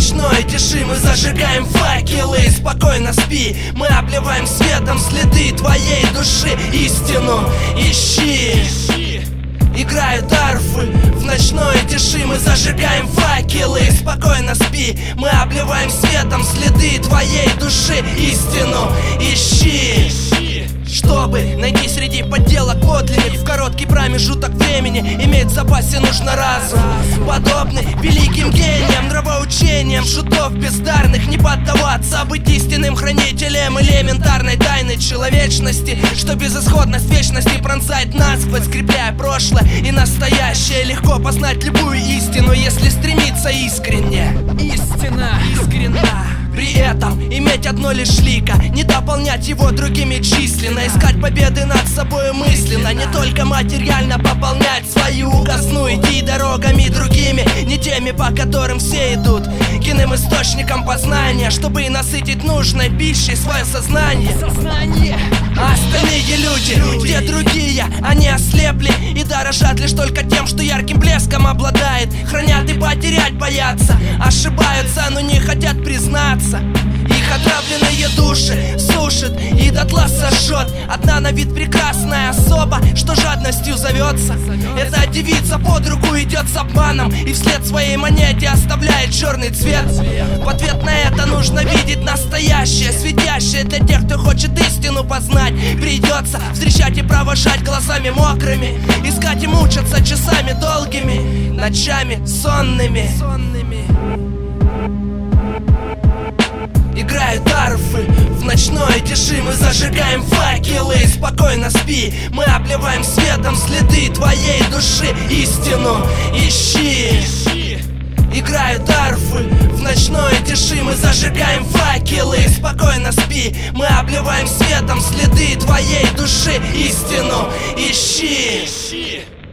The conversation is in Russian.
ночной тиши мы зажигаем факелы. Спокойно спи, мы обливаем светом следы твоей души. Истину ищи. Играют арфы в ночной тиши, мы зажигаем факелы. Спокойно спи, мы обливаем светом следы твоей души. Истину ищи. Чтобы найти среди подделок подлинных, в короткий промежуток времени иметь в запасе нужно разум, подобный великим гениям, нравоучениям шутов бездарных. Не поддаваться, быть истинным хранителем элементарной тайны человечности, что безысходность вечности пронзает насквозь, скрепляя прошлое и настоящее. Легко познать любую истину, если стремиться искренне. Истина искренна. При этом иметь одно лишь лико, не дополнять его другими численно. Искать победы над собой мысленно, не только материально пополнять свою казну. Идти дорогами другими, не теми, по которым все идут, к иным источникам познания, чтобы насытить нужной пищей свое сознание. А остальные люди, где другие, они ослепли и дорожат лишь только тем, что ярким блеском обладает. Хранят и потерять боятся, ошибаются, но не хотят признаться. Их отравленные души сушит и дотла сожжет одна на вид прекрасная особа, что жадностью зовется. Эта девица под руку идет с обманом и вслед своей монете оставляет черный цвет. В ответ на это нужно видеть настоящее, светящее для тех, кто хочет истину познать. Придется встречать и провожать глазами мокрыми, искать и мучиться часами долгими, ночами сонными. Играют арфы в ночной тиши, мы зажигаем факелы. Спокойно спи, мы обливаем светом следы твоей души. Истину ищи. Играют арфы в ночной тиши, мы зажигаем факелы. Спокойно спи, мы обливаем светом следы твоей души. Истину ищи.